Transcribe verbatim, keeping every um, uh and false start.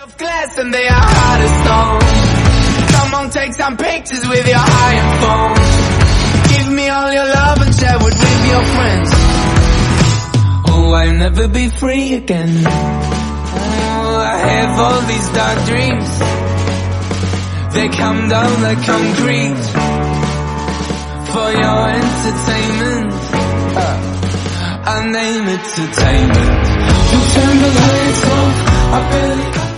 Glass and they are hard as stone. Come on, take some pictures with your iPhone. Give me all your love and share it with your friends. Oh, I'll never be free again. Oh, I have all these dark dreams. They come down like concrete for your entertainment. uh, I name it entertainment. You turn the lights off, I barely